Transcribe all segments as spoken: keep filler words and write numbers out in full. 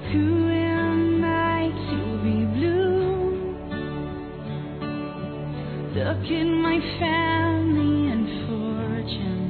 Through the night you'll be blue. Look at my family and fortune.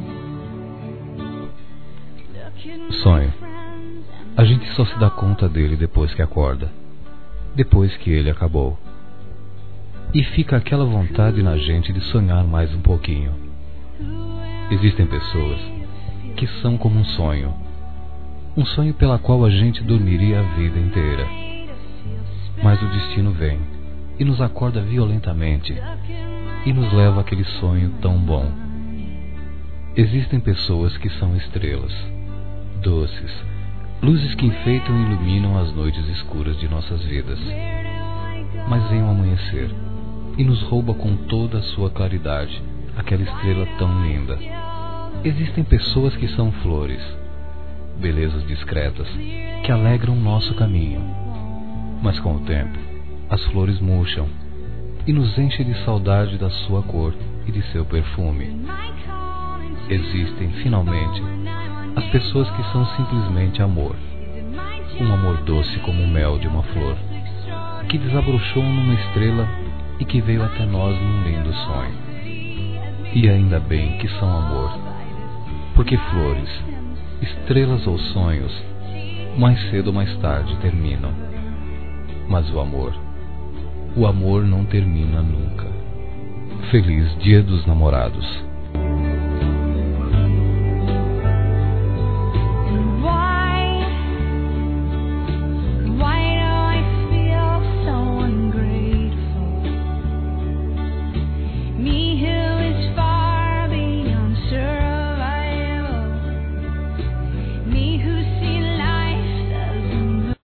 Look at my Sonho. friends and A gente só se dá conta dele depois que acorda, depois que ele acabou. E fica aquela vontade na gente de sonhar mais um pouquinho. Existem pessoas que são como um sonho, um sonho pela qual a gente dormiria a vida inteira. Mas o destino vem e nos acorda violentamente e nos leva àquele sonho tão bom. Existem pessoas que são estrelas, doces, luzes que enfeitam e iluminam as noites escuras de nossas vidas. Mas vem o amanhecer e nos rouba com toda a sua claridade aquela estrela tão linda. Existem pessoas que são flores, belezas discretas, que alegram o nosso caminho. Mas com o tempo, as flores murcham e nos enchem de saudade da sua cor e de seu perfume. Existem, finalmente, as pessoas que são simplesmente amor. Um amor doce como o mel de uma flor, que desabrochou numa estrela e que veio até nós num lindo sonho. E ainda bem que são amor, porque flores, estrelas ou sonhos, mais cedo ou mais tarde terminam. Mas o amor, o amor não termina nunca. Feliz Dia dos Namorados.